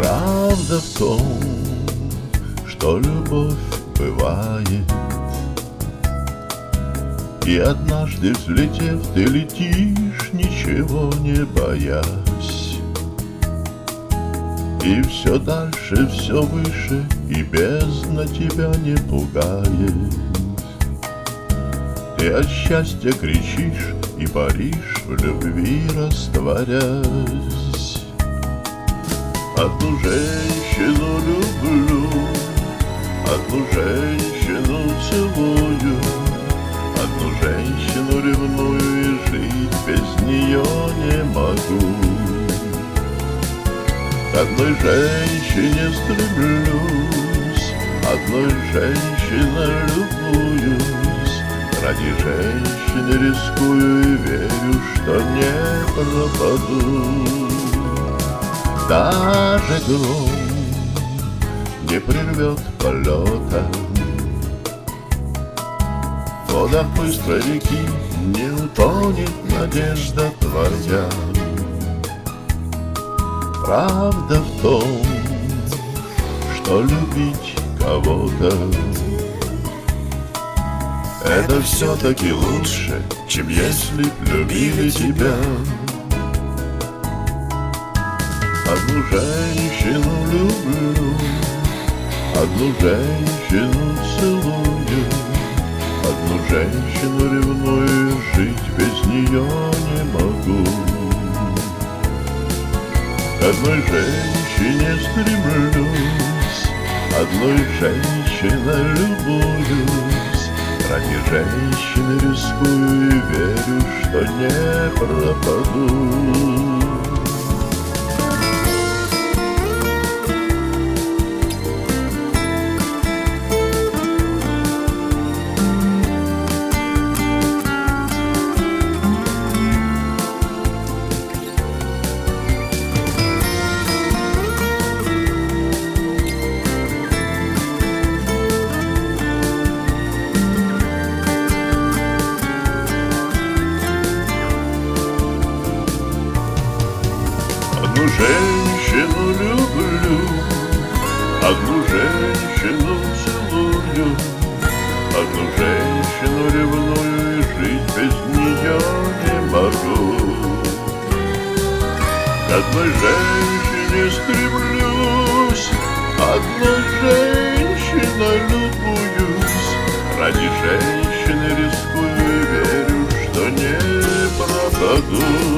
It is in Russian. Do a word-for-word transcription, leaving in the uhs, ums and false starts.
Правда в том, что любовь бывает, и однажды взлетев, ты летишь, ничего не боясь. И все дальше, все выше, и бездна тебя не пугает. Ты от счастья кричишь и паришь, в любви растворясь. Одну женщину люблю, одну женщину целую, одну женщину ревную, и жить без нее не могу. К одной женщине стремлюсь, одной женщиной любуюсь, ради женщины рискую и верю, что не пропаду. Даже гром не прервет полета, в водах быстрой реки не утонет надежда твоя. Правда в том, что любить кого-то — это все-таки лучше, чем если б любили тебя. Одну женщину люблю, одну женщину целую, одну женщину ревную, жить без нее не могу. К одной женщине стремлюсь, одной женщиной любуюсь, ради женщины рискую и верю, что не пропаду. Одну женщину люблю, одну женщину целую, одну женщину ревную, и жить без нее не могу. К одной женщине стремлюсь, одной женщиной любуюсь, ради женщины рискую и верю, что не пропаду.